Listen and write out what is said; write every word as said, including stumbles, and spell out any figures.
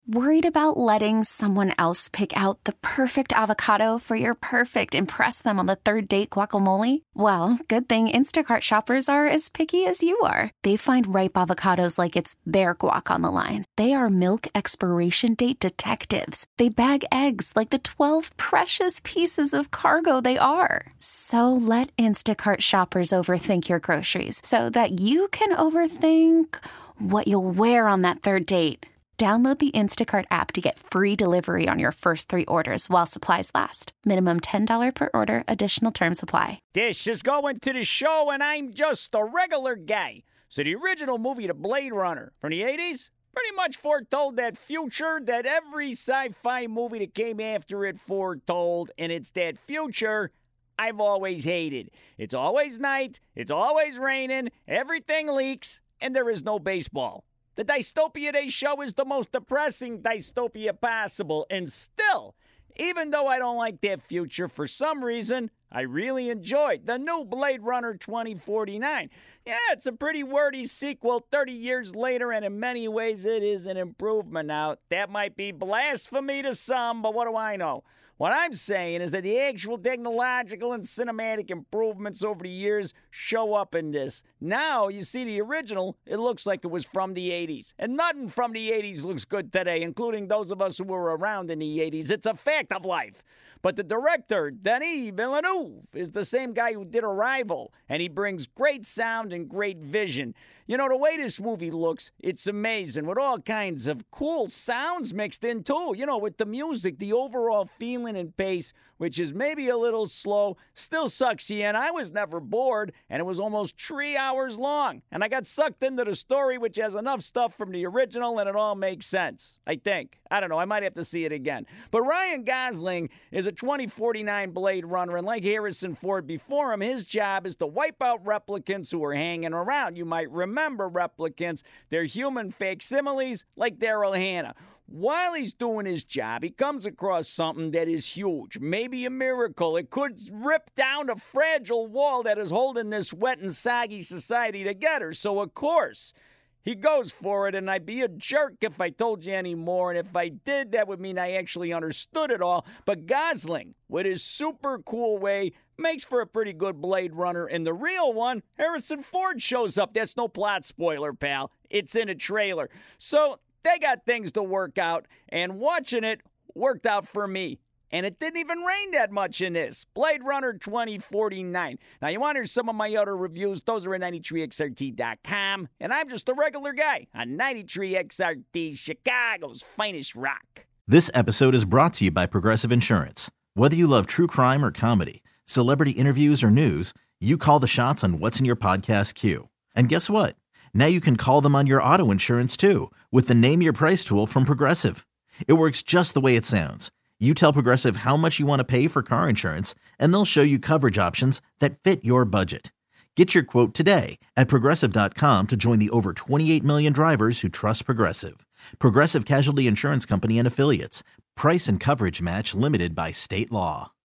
Worried about letting someone else pick out the perfect avocado for your perfect impress them on the third date guacamole? Well, good thing Instacart shoppers are as picky as you are. They find ripe avocados like it's their guac on the line. They are milk expiration date detectives. They bag eggs like the twelve precious pieces of cargo they are. So let Instacart shoppers overthink your groceries so that you can overthink what you'll wear on that third date. Download the Instacart app to get free delivery on your first three orders while supplies last. Minimum ten dollars per order. Additional terms apply. This is going to the show, and I'm just a regular guy. So the original movie, The Blade Runner, from the eighties, pretty much foretold that future that every sci-fi movie that came after it foretold, and it's that future I've always hated. It's always night, it's always raining, everything leaks, and there is no baseball. The dystopia they show is the most depressing dystopia possible. And still, even though I don't like that future for some reason, I really enjoyed the new Blade Runner twenty forty-nine. Yeah, it's a pretty wordy sequel thirty years later, and in many ways it is an improvement. Now, that might be blasphemy to some, but what do I know? What I'm saying is that the actual technological and cinematic improvements over the years show up in this. Now, you see the original, it looks like it was from the eighties. And nothing from the eighties looks good today, including those of us who were around in the eighties. It's a fact of life. But the director, Denis Villeneuve, is the same guy who did Arrival, and he brings great sound and great vision. You know, the way this movie looks, it's amazing, with all kinds of cool sounds mixed in, too. You know, with the music, the overall feeling and pace, which is maybe a little slow, still sucks you in. I was never bored, and it was almost three hours long. And I got sucked into the story, which has enough stuff from the original, and it all makes sense, I think. I don't know, I might have to see it again. But Ryan Gosling is a twenty forty-nine Blade Runner, and like Harrison Ford before him, his job is to wipe out replicants who are hanging around. You might remember replicants. They're human facsimiles like Daryl Hannah. While he's doing his job, he comes across something that is huge, maybe a miracle. It could rip down a fragile wall that is holding this wet and soggy society together. So, of course, he goes for it, and I'd be a jerk if I told you any more. And if I did, that would mean I actually understood it all. But Gosling, with his super cool way, makes for a pretty good Blade Runner. And the real one, Harrison Ford, shows up. That's no plot spoiler, pal. It's in a trailer. So they got things to work out, and watching it worked out for me. And it didn't even rain that much in this. Blade Runner twenty forty-nine. Now, you want to hear some of my other reviews? Those are at ninety-three X R T dot com. And I'm just a regular guy on ninety-three X R T, Chicago's finest rock. This episode is brought to you by Progressive Insurance. Whether you love true crime or comedy, celebrity interviews or news, you call the shots on what's in your podcast queue. And guess what? Now you can call them on your auto insurance, too, with the Name Your Price tool from Progressive. It works just the way it sounds. You tell Progressive how much you want to pay for car insurance, and they'll show you coverage options that fit your budget. Get your quote today at Progressive dot com to join the over twenty-eight million drivers who trust Progressive. Progressive Casualty Insurance Company and Affiliates. Price and coverage match limited by state law.